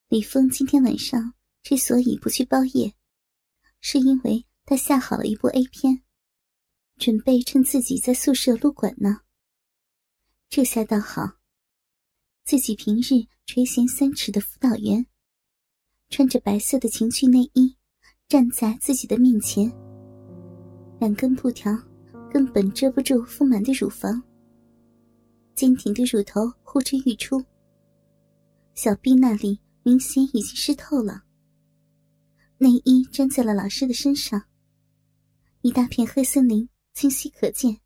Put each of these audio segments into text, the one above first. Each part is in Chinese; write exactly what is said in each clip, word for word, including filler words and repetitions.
李峰今天晚上之所以不去包夜，是因为他下好了一部 A 片，准备趁自己在宿舍撸管呢。这下倒好，自己平日垂涎三尺的辅导员，穿着白色的情趣内衣站在自己的面前，两根布条根本遮不住丰满的乳房，坚挺的乳头呼之欲出，小臂那里明显已经湿透了，内衣粘在了老师的身上，一大片黑森林清晰可见。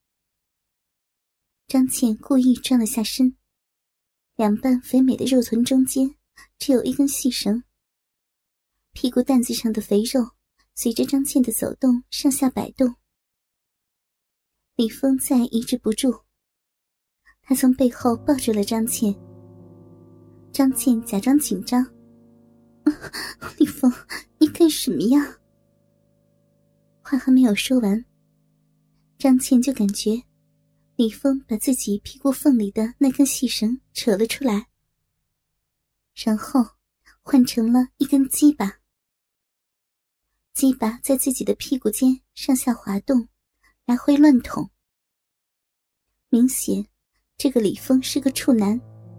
张倩故意转了下身，两瓣肥美的肉臀中间只有一根细绳，屁股蛋子上的肥肉随着张倩的走动上下摆动。李峰再抑制不住，他从背后抱住了张倩。张倩假装紧张，李峰，你干什么呀？话还没有说完，张倩就感觉李峰把自己屁股缝里的那根细绳扯了出来，然后换成了一根鸡巴。鸡巴在自己的屁股间上下滑动，来回乱捅。明显这个李峰是个处男。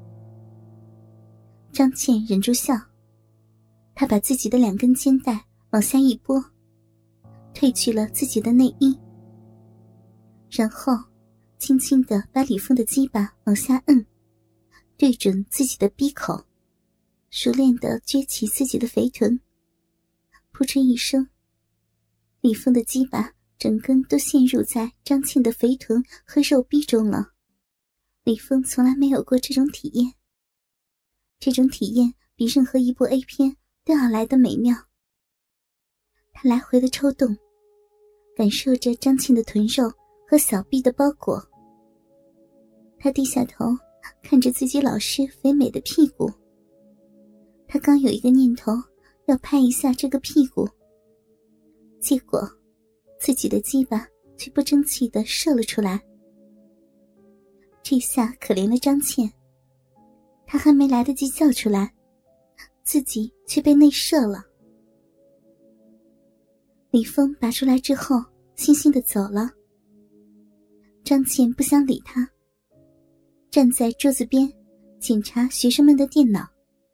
张倩忍住笑，她把自己的两根肩带往下一拨，褪去了自己的内衣，然后轻轻地把李峰的鸡巴往下摁，对准自己的逼口，熟练地撅起自己的肥臀。扑哧一声，李峰的鸡巴整根都陷入在张倩的肥臀和肉逼中了。李峰从来没有过这种体验，这种体验比任何一部 A 片都要来得美妙。他来回的抽动，感受着张倩的臀肉和小臂的包裹。他低下头看着自己老师肥美的屁股，他刚有一个念头要拍一下这个屁股，结果自己的鸡巴却不争气地射了出来。这下可怜了张倩，她还没来得及叫出来，自己却被内射了。李峰拔出来之后悻悻地走了。张倩不想理他，站在桌子边检查学生们的电脑。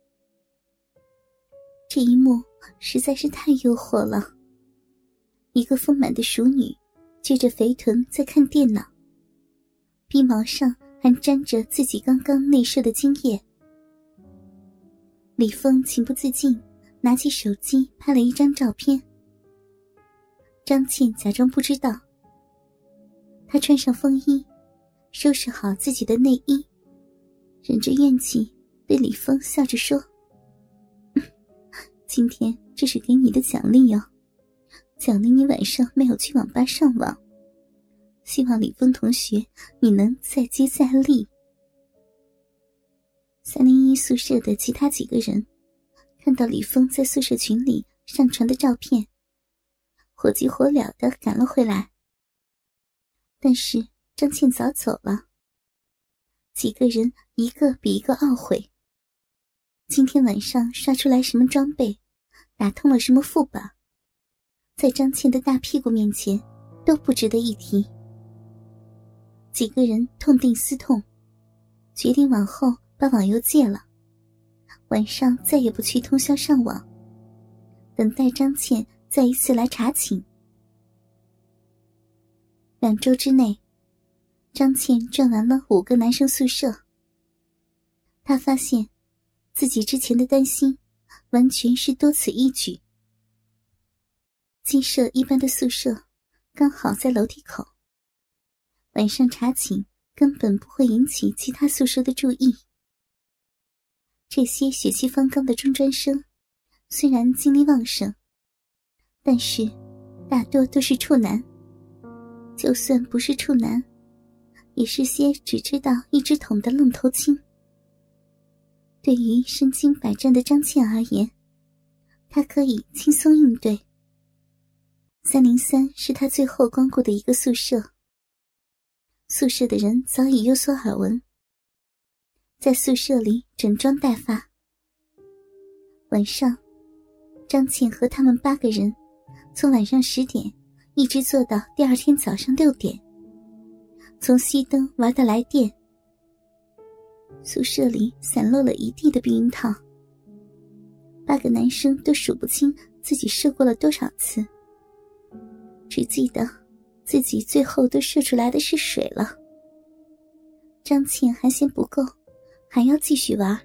这一幕实在是太诱惑了，一个丰满的熟女撅着肥臀在看电脑，鼻毛上还沾着自己刚刚内射的精液。李峰情不自禁拿起手机拍了一张照片。张倩假装不知道，她穿上风衣，收拾好自己的内衣，忍着怨气对李峰笑着说，今天这是给你的奖励哦，奖励你晚上没有去网吧上网，希望李峰同学你能再接再厉。三零一宿舍的其他几个人看到李峰在宿舍群里上传的照片，火急火燎地赶了回来。但是张倩早走了，几个人一个比一个懊悔。今天晚上刷出来什么装备，打通了什么副本，在张倩的大屁股面前都不值得一提。几个人痛定思痛，决定往后把网游戒了，晚上再也不去通宵上网，等待张倩再一次来查寝。两周之内，张倩转完了五个男生宿舍。她发现自己之前的担心完全是多此一举。鸡舍一般的宿舍刚好在楼梯口，晚上查寝根本不会引起其他宿舍的注意。这些血气方刚的中专生虽然精力旺盛，但是大多都是处男，就算不是处男，也是些只知道一只桶的愣头青。对于身经百战的张倩而言，她可以轻松应对。三零三是她最后光顾的一个宿舍，宿舍的人早已有所耳闻，在宿舍里整装待发。 晚上，张倩和他们八个人从晚上十点一直做到第二天早上六点，从熄灯玩到来电。宿舍里散落了一地的避孕套，八个男生都数不清自己射过了多少次，只记得自己最后都射出来的是水了。张倩还嫌不够，还要继续玩。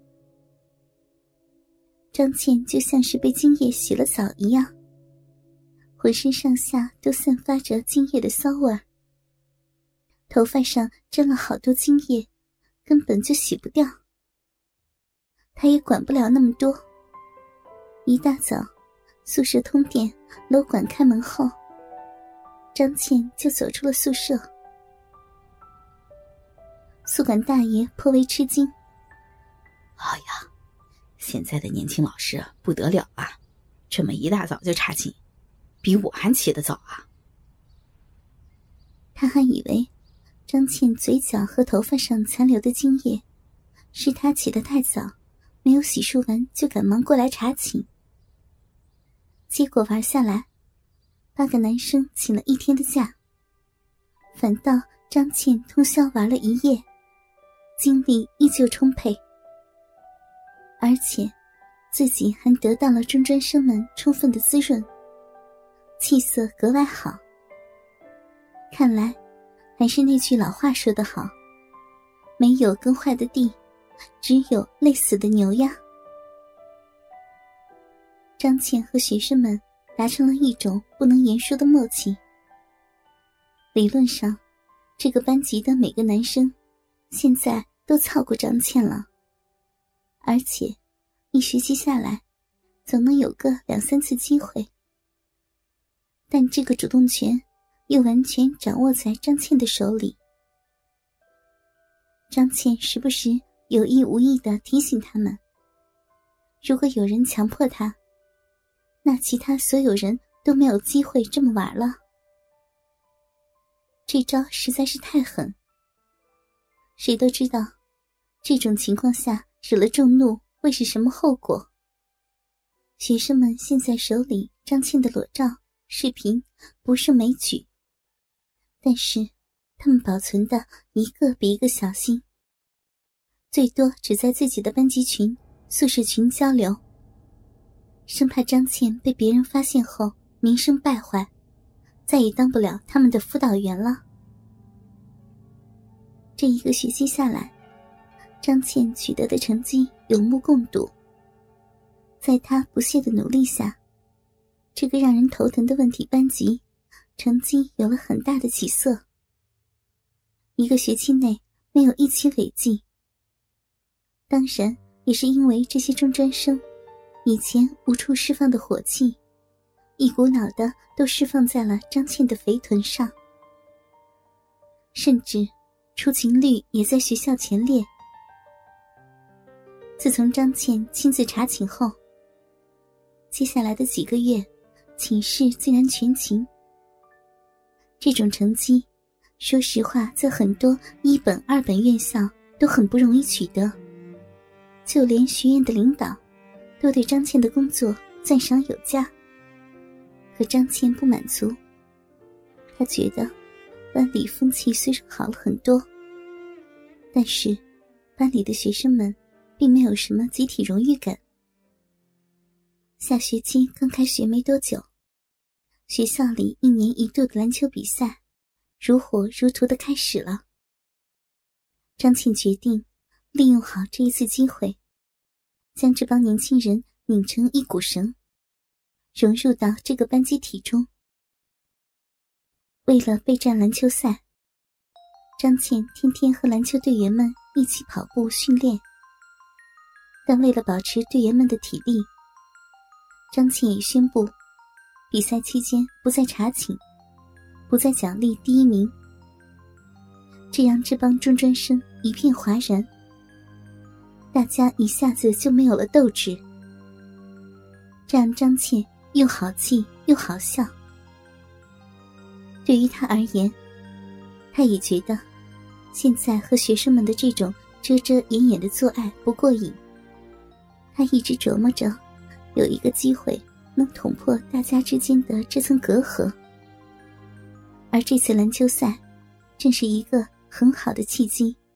张倩就像是被精液洗了澡一样，浑身上下都散发着精液的骚味儿，头发上沾了好多精液，根本就洗不掉。她也管不了那么多。一大早，宿舍通电，楼管开门后，张倩就走出了宿舍。宿管大爷颇为吃惊：“ 哎呀，现在的年轻老师不得了啊，这么一大早就查寝，比我还起得早啊。” 他还以为张倩嘴角和头发上残留的精液是他起得太早，没有洗漱完就赶忙过来查寝。结果玩下来，八个男生请了一天的假，反倒张倩通宵玩了一夜，精力依旧充沛，而且自己还得到了中专生们充分的滋润，气色格外好。看来还是那句老话说得好，没有耕坏的地，只有累死的牛呀。张倩和学生们达成了一种不能言说的默契。理论上，这个班级的每个男生现在都操过张倩了，而且一学期下来总能有个两三次机会。但这个主动权又完全掌握在张倩的手里。张倩时不时有意无意地提醒他们，如果有人强迫他，那其他所有人都没有机会这么玩了。这招实在是太狠。谁都知道，这种情况下惹了众怒会是什么后果。学生们现在手里张倩的裸照、视频不胜枚举，但是他们保存的一个比一个小心，最多只在自己的班级群、宿舍群交流，生怕张倩被别人发现后名声败坏，再也当不了他们的辅导员了。这一个学期下来，张倩取得的成绩有目共睹。在她不懈的努力下，这个让人头疼的问题班级成绩有了很大的起色。一个学期内没有一起违纪，当然也是因为这些中专生以前无处释放的火气，一股脑的都释放在了张倩的肥臀上，甚至出勤率也在学校前列。自从张倩亲自查寝后，接下来的几个月寝室自然全勤。这种成绩说实话在很多一本二本院校都很不容易取得，就连学院的领导都对张倩的工作赞赏有加。可张倩不满足，她觉得班里风气虽然好了很多，但是班里的学生们并没有什么集体荣誉感。下学期刚开学没多久，学校里一年一度的篮球比赛如火如荼地开始了。张倩决定利用好这一次机会，将这帮年轻人拧成一股绳，融入到这个班级体中。为了备战篮球赛，张倩天天和篮球队员们一起跑步训练。但为了保持队员们的体力，张倩也宣布比赛期间不再查寝，不再奖励第一名。这让这帮中专生一片哗然，大家一下子就没有了斗志。这让张倩又好气又好笑。对于他而言，他也觉得现在和学生们的这种遮遮掩掩的做爱不过瘾， 他一直琢磨着有一个机会能捅破大家之间的这层隔阂，而这次篮球赛正是一个很好的契机。